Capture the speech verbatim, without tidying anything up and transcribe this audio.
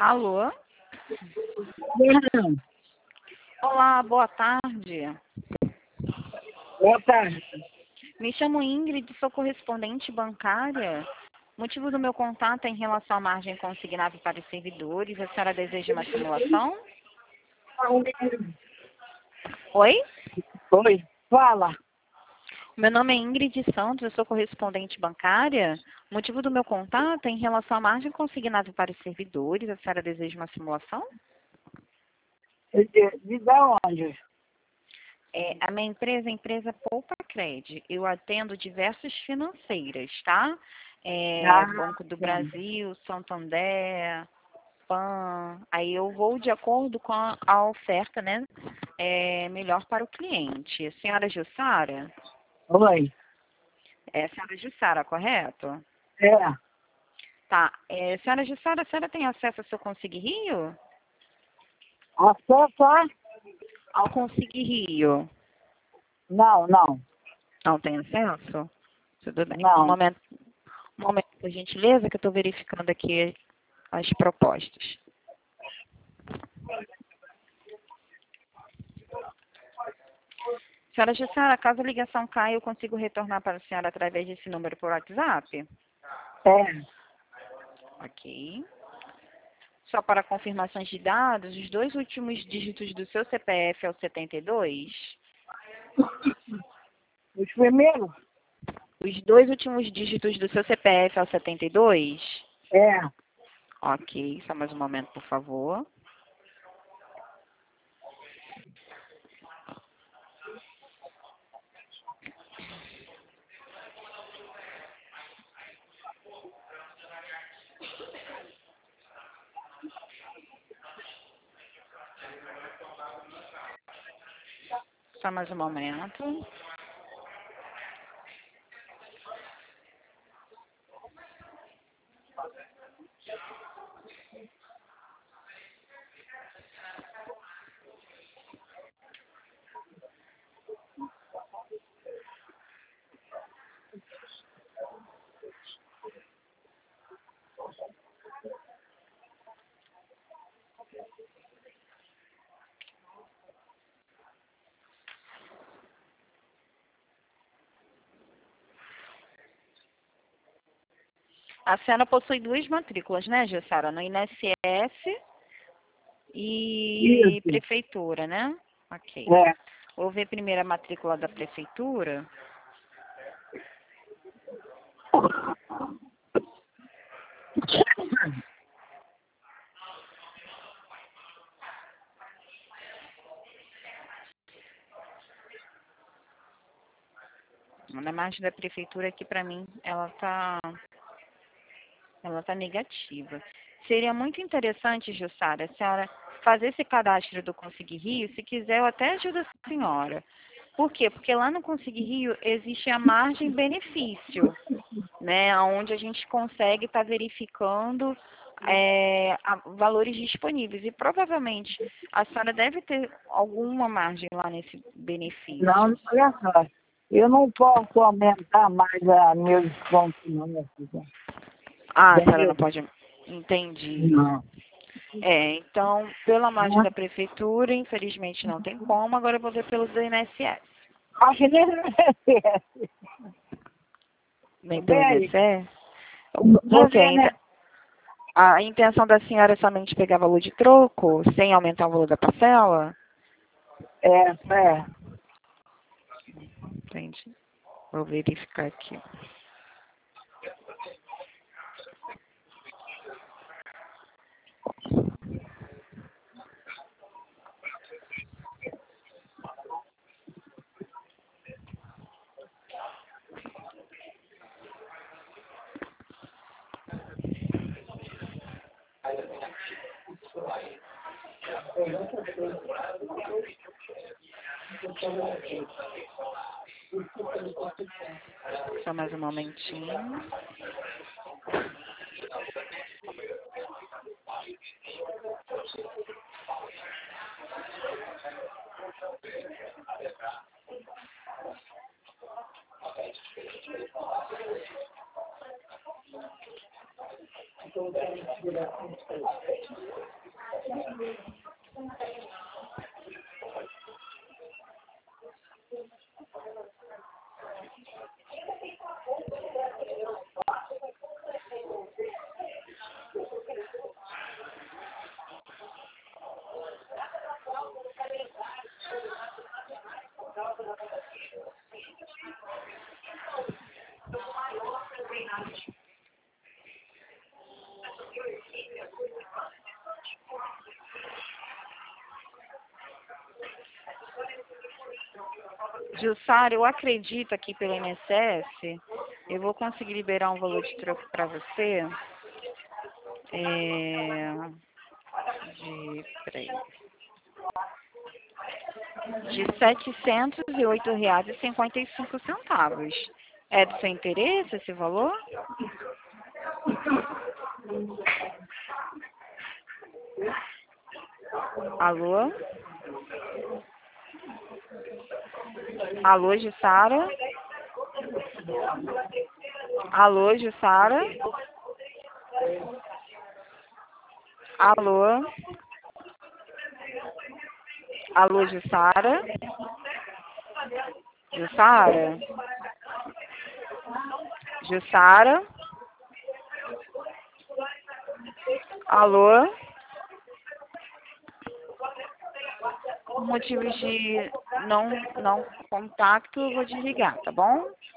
Alô? Não. Olá, boa tarde. Boa tarde. Me chamo Ingrid, sou correspondente bancária. O motivo do meu contato é em relação à margem consignável para os servidores. A senhora deseja uma simulação? Oi? Oi, fala. Meu nome é Ingrid Santos, eu sou correspondente bancária. O motivo do meu contato é em relação à margem consignável para os servidores. A senhora deseja uma simulação? De, de da onde? É, a minha empresa é a empresa Poupa Cred. Eu atendo diversas financeiras, tá? É, Ah, Banco do sim. Brasil, Santander, Pan. Aí eu vou de acordo com a, a oferta, né? É, melhor para o cliente. A senhora Jussara? Oi. É a senhora Jussara, correto? É. Tá. É, senhora Jussara, a senhora tem acesso ao seu Consigue Rio? Acesso a? Ao Consigue Rio. Não, não. Não tem acesso? Tudo bem. Um Não. momento, um momento, por gentileza, que eu estou verificando aqui as propostas. Senhora Jussara, caso a ligação caia, eu consigo retornar para a senhora através desse número por WhatsApp? É. Ok. Só para confirmações de dados, os dois últimos dígitos do seu C P F é o setenta e dois? Os primeiros? Os dois últimos dígitos do seu C P F é o setenta e dois? É. Ok, só mais um momento, por favor. Só mais um momento. A senhora possui duas matrículas, né, Jussara? No I N S S e Isso. prefeitura, né? Ok. É. Vou ver primeiro a matrícula da prefeitura. Na margem da prefeitura aqui, para mim, ela tá, ela tá negativa. Seria muito interessante, Jussara, a senhora fazer esse cadastro do Consigue Rio. Se quiser, eu até ajudo a senhora. Por quê? Porque lá no Consigue Rio existe a margem benefício, né? Onde a gente consegue estar verificando é, a- valores disponíveis. E provavelmente a senhora deve ter alguma margem lá nesse Não, benefício. olha só. Eu não posso aumentar mais a meu desconto, não, minha filha. Ah, a senhora não Entendeu? pode. Entendi. Não. É, então, pela margem Não. da prefeitura, infelizmente não tem como. Agora eu vou ver pelo do I N S S. Acho que nem merece. Nem pelo Vem aí. I N S S? Vou Ok, ver, né? ente- a intenção da senhora é somente pegar valor de troco, sem aumentar o valor da parcela? É, é. Entendi. Vou verificar aqui. Só mais um momentinho. Jussara, eu acredito aqui pelo I N S S, eu vou conseguir liberar um valor de troco para você. É, de, peraí, de setecentos e oito reais e cinquenta e cinco centavos. É do seu interesse esse valor? Alô? Alô, Jussara? Alô, Jussara? Alô? Alô, Jussara? Jussara? Jussara? Alô? Por motivos de não, não contacto, eu vou desligar, tá bom?